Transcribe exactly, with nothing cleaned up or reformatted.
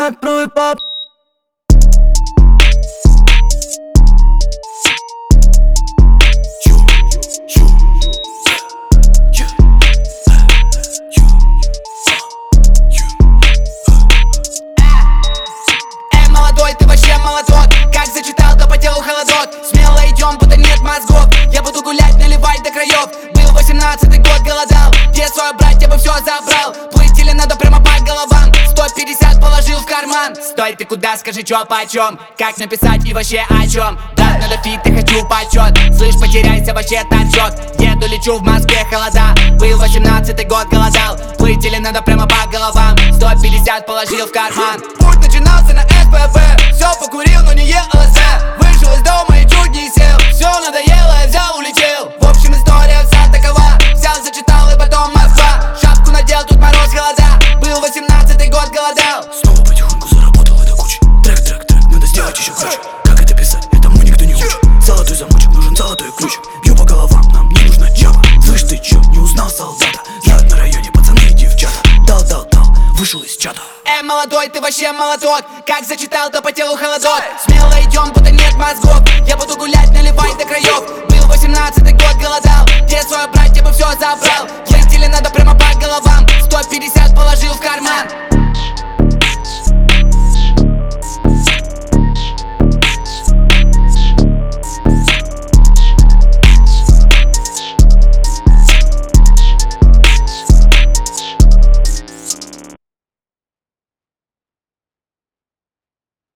Открой пап. Эй, молодой, ты вообще молоток. Как зачитал, то по телу холодок. Смело идем, будто нет мозгов. Я буду гулять, наливать до краев. Был восемнадцатый год, голодал. Где свой брат, я бы все забрал. Плыть или надо прямо по головам. Сто пятьдесят положил в карман. Стой, ты куда, скажи, чё почем. Как написать и вообще о чем. Да, надо фит, я хочу почет. Слышь, потеряйся, вообще торчок. Еду, лечу в Москве, холода. Был восемнадцатый год, голодал. Плыть или надо прямо по головам. Сто пятьдесят положил в карман. Путь начинался на эс пэ пэ. Все покурил, но не ел эл эс дэ. Вышел из дома и чуть не сел. Все надоело, я взял, улетел. В общем, история вся такова. Взял, зачитал и потом Москва. Шапку надел, тут мороз, холода. Был восемнадцатый год, голодал. Снова потихоньку заработал эта куча. Трек, трек, трек, надо сделать еще круче. Как это писать, этому никто не учит. Золотой замочек, нужен золотой ключик. Бью по головам, нам не нужна чапа. Слышь, ты чё, не узнал солдата? Знают на районе пацаны и девчата. Дал, дал, дал, вышел из чата. Эй, молодой, ты вообще молоток. Как зачитал, то по телу холодок. Смело идем, будто нет мозгов. Я буду гулять, наливать до краев. Был восемнадцатый год, голодал.